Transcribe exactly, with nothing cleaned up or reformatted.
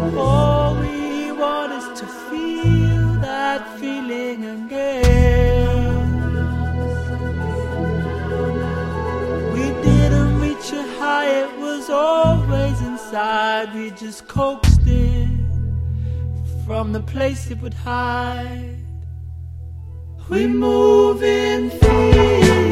All we want is to feel that feeling again. We didn't reach a high, it was always inside. We just coaxed it from the place it would hide. We move in fear.